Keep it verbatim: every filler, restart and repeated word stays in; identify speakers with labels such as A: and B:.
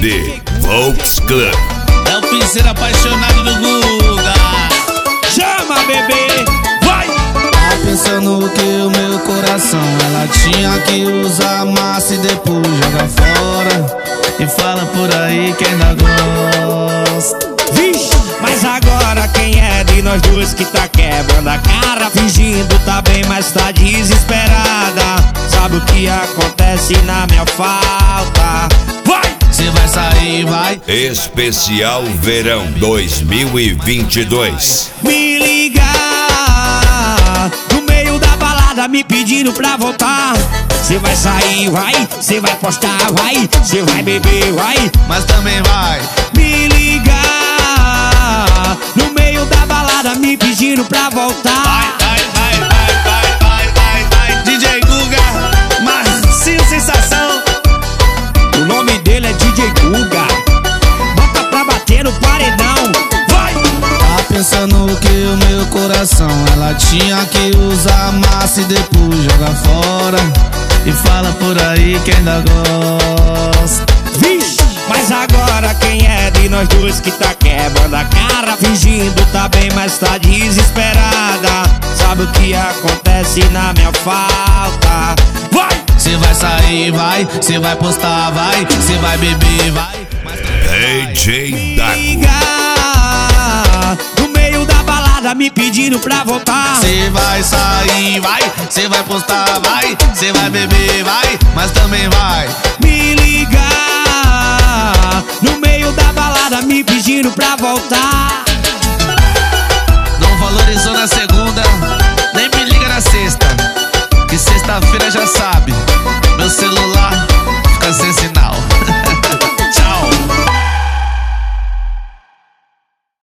A: D Volks Club.
B: É o piseiro apaixonado do Guga. Chama, bebê, vai!
C: Tá pensando que o meu coração ela tinha que usar massa e depois joga fora. E fala por aí que ainda gosta.
B: Vixe, mas agora quem é de nós dois que tá quebrando a cara? Fingindo tá bem, mas tá desesperada. Sabe o que acontece na minha falta? Vai!
C: Cê vai sair, vai.
A: Especial Verão dois mil e vinte e dois.
B: Me ligar no meio da balada me pedindo pra voltar. Cê vai sair, vai. Cê vai postar, vai. Cê vai beber, vai.
C: Mas também vai.
B: Me ligar no meio da balada me pedindo pra voltar.
C: Vai, vai, vai, vai, vai, vai, vai, vai. D J Guga, Marcinho Sensação.
B: O nome dele é D J Guga. Bota pra bater no paredão. Vai!
C: Tá pensando que o meu coração ela tinha que usar massa e depois joga fora. E fala por aí que ainda gosta.
B: Vixe, mas agora quem é de nós dois que tá quebrando a cara? Fingindo tá bem, mas tá desesperada. Sabe o que acontece na minha falta? Vai!
C: Cê vai sair, vai. Cê vai postar, vai. Cê vai beber, vai.
A: D J Dago.
B: Ligar no meio da balada me pedindo pra voltar.
C: Cê vai sair, vai. Cê vai postar, vai. Cê vai beber, vai. Mas também vai.
B: Me ligar no meio da balada me pedindo pra voltar.
C: Não valorizou na segunda, nem me liga na sexta. Que sexta-feira já sabe, meu celular